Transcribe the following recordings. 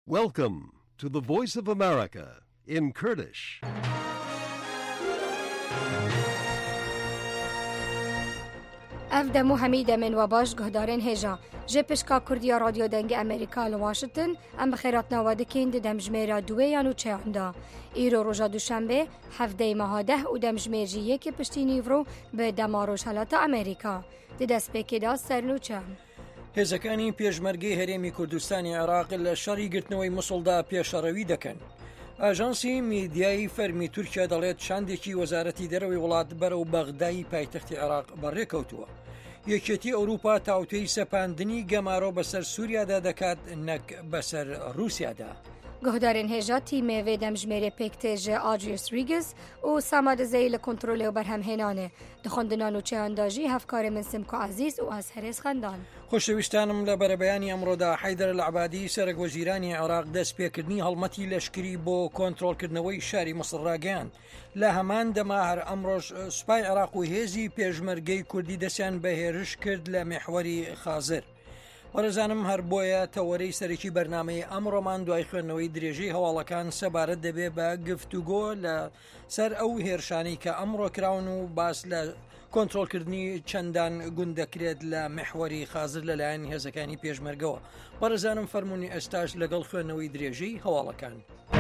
Welcome to the Voice of America in Kurdish. افدمو حميدة من وباش گهدارن هجا جپشکا کردیا رادیو دنگ امریکا لواشنطن ام بخیراتنا ودکین دمجمیر دویان و چهاندا ایرو روژا دوشنبه هفته مهاده و دمجمیر جیه که پشتی نیورو به دماروش حالات امریکا دست پکی دا سرنو چهان هێزەکانی پێشمەرگەی هەرێمی کوردستانی عێراق لە شەڕی گرتنەوەی موسڵدا پێشەڕەوی دەکەن. ئاژانسی میدیایی فەرمی تورکیا دەڵێت چاندێکی وەزارەتی دەرەوەی وڵات بەرەو بەغدای پایتەختی عێراق بەڕێکەوتووە. یەکێتی ئەوروپا تاوتوی سەپاندنی گەمارۆ بەسەر سووریادا دەکات نەک بەسەر رووسیادا. گهدارن هجا تیمه و دمجمیر پکتیج آدریوس ریگز و ساماد زیل کنترل و برهم هنانه دخاندنان و چهانداجی هفکار من سمکو عزیز و از هرس خندان. خۆشەویستانم لە بەرەبەیانی ئەمڕۆدا حەیدەر العەبادی سەرۆک وەزیرانی عێراق دەستپێکردنی هەڵمەتی لەشکری بۆ کۆنتڕۆلکردنەوەی شاری مەسڵ ڕاگەیاند. لە هەمان دەما هەر ئەمڕۆژ سوپای عێراق و هێزی پێشمەرگەی کوردی دەستیان بە هێرش کرد لە مێحوەری خازر. وەرەزانم هەر بۆیە تەوەرەی سەرەکی بەرنامەی ئەمڕۆمان دوای خوێندنەوەی درێژەی هەواڵەکان سەبارەت دەبێ بە گفتوگۆ لە سەر ئەو هێرشانەی کە ئەمڕۆ کراون و باس لە کۆنتڕۆلکردنی چەندان گوند دەکرێت لە مێحوەری خازر لەلایەن هێزەکانی پێشمەرگەوە. وەرەزانم فەرموونی ئێستاش لەگەڵ خوێندنەوەی درێژەی هەواڵەکان.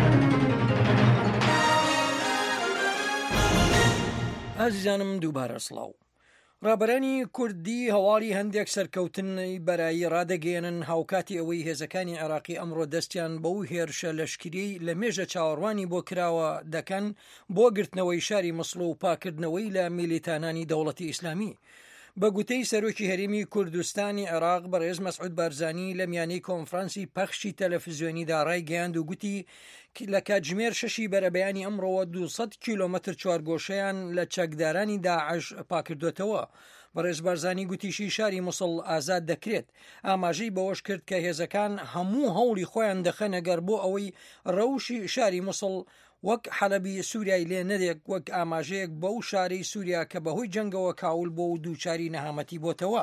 ئازیزانم دووبارە سڵاو. ڕابەرانی کوردی هەواڵی هەندێک سەرکەوتنی بەرایی ڕادەگەێنن هاوکاتی ئەوەی هێزەکانی عێراقی ئەمڕۆ دەستیان بەو هێرشە لەشکری لە مێژە چاوەڕوانی بۆ کراوە دەکەن بۆ گرتنەوەی شاری مەسڵ و پاکردنەوەی لە میلیتانانی دەوڵەتی ئیسلامی. بە گوتەی سەرۆکی هەرێمی کوردستانی عێراق بەڕێز مەسعود بارزانی لە میانەی کۆنفرانسی پەخشی تەلەڤیزیۆنیدا ڕایگەیاند و گوتی لە کاتژمێر 6 بەرەبەیانی ئەمڕۆوە 200 کیلۆمەتر چوارگۆشەیان لە چەکدارانی داعش پاکردوێتەوە. بەڕێز بارزانی گوتیشی شاری موسڵ ئازاد دەکرێت. ئاماژەی بەوەش کرد کە هێزەکان هەموو هەوڵی خۆیان دەخەنەگەر بۆ ئەوەی ڕەوشی شاری موسڵ وەک حەلەبی سووریای لێ نەدێک وەک ئاماژەیەک بەو شارەی سووریا کە بەهۆی جەنگەوە کاول بۆ و دووچاری نەهامەتی بۆتەوە.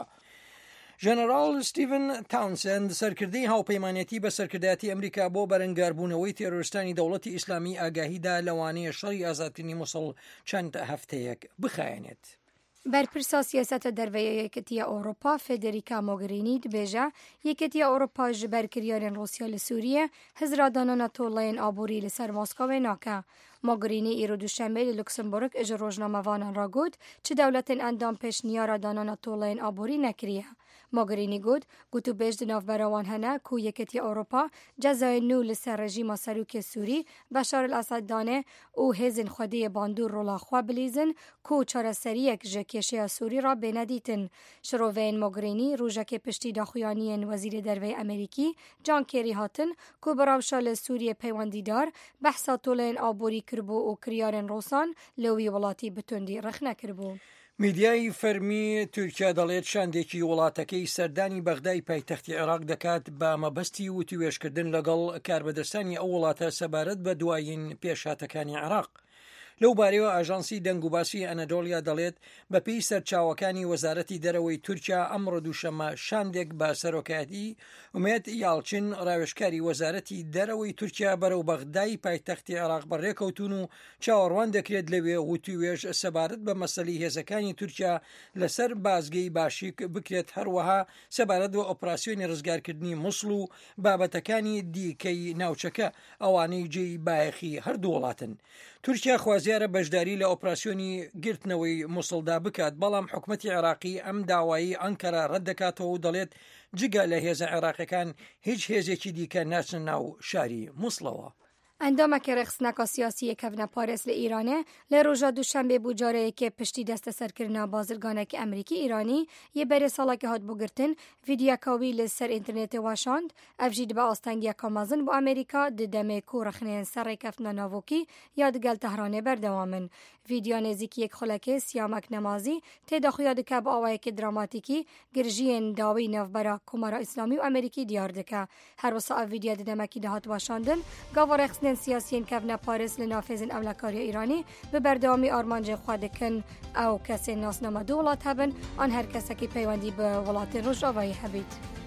ژەنەڕاڵ ستیڤن تاونسند سەرکردەی هاوپەیمانەتی بە سەرکردایەتی ئەمریکا بۆ بەرەنگاربوونەوەی تێرۆریستانی دەوڵەتی ئیسلامی ئاگاهیدا لەوانەیە شەڕی ئازادکردنی موسڵ چەند هەفتەیەک بخایەنێت. برپرسا سیاست درویه یکیتی اروپا فدریکا موگرینی دبیجه یکیتی اروپا جبرکریان روسیا لسوریه هزرادانان طولین آبوری لسر مسکو و ناکه. موگرینی ایرو دوشنبه لوکسمبورگ اج روزنامه وانان را گود چه دولت اندام پیش نیارا دانان طولین آبوری نکریه. موگرینی گوتو بیجد ناف براوان هنه کو یکیتی اروپا جزای نو لسر رژیم سروک سوری بشار الاسد دانه او هزن خودی باندور رولا خوا بلیزن کو چاره سریک جکیشه سوری را بندیتن. شروین موگرینی روژک پشتی داخویانین وزیر دروی امریکی جان کری هاتن کو براوشال سوریه پیوندیدار بحثا طولین آبوری کربو و کریارن روسان لوی ولاتی بتوندی رخنه کربو. میدیای فەرمی تورکیا دەڵێت شاندێکی وڵاتەکەی سەردانی بەغدای پایتەختی عێراق دەکات بە مەبەستی وتوێشکردن لەگەڵ کاربەدەستانی ئەو وڵاتە سەبارەت بە دوایین پێشهاتەکانی عێراق. لەو بارەوە ئاژانسی دەنگوباسی ئەنەدۆڵیا دەڵێت بەپێی سەرچاوەکانی وەزارەتی دەرەوەی تورکیا ئەمڕۆ دووشەمە شاندێک بە سەرۆکایەتی ئومێد یاڵچین ڕاوێژکاری وەزارەتی دەرەوەی تورکیا بەرەو بەغدای پایتەختی عێراق بەڕێکەوتون و چاوەڕوان دەکرێت لەوێ وتوێژ سەبارەت بە مەسەلەی هێزەکانی تورکیا لەسەر بازگەی باشیک بکرێت هەروەها سەبارەت بە ئۆپراسیۆنی ڕزگارکردنی موسڵ و بابەتەکانی دیکەی ناوچەکە ئەوانەی جێی بایەخی هەردوو وڵاتن. تورکیا خوازیارە بەشداری لە ئۆپراسیۆنی گرتنەوەی موسڵدا بکات بەڵام حکومەتی عێراقی ئەم داوایی ئەنکەرا ڕەت دەکاتەوە و دەڵێت جگە لە هێزە عێراقیەکان هیچ هێزێکی دیکە ناچن ناو شاری موسڵەوە. اندامک رخصنک سیاسی کفن پاریس لإیرانه لروجا دوشنبه بوجاره که پشتی دست سرکرنا بازرگانک امریکی ایرانی یه بر سالا که هات بگرتن ویدیو کاوی لسر اینترنت واشاند افجید با آستنگی کامازن با امریکا ددمه کو رخنین سر کفن ناوکی یادگل تهرانه بردوامن. ویدیو نزدیکی یک خلک سیامک نمازی تداخل که با آوایک دراماتیکی گرجین داوی نوبرا کمارا اسلامی و امریکی دیار دکه هر وسا ویدیو ددمکی دهات واشاندن گاور سیاسیین کفن پاریس لنافذن املاکاری ایرانی به بردامی آرمانج خودکن او کسی ناسنامه دولت هبن آن هر کسی که پیوندی به ولات روش آوایی هبید.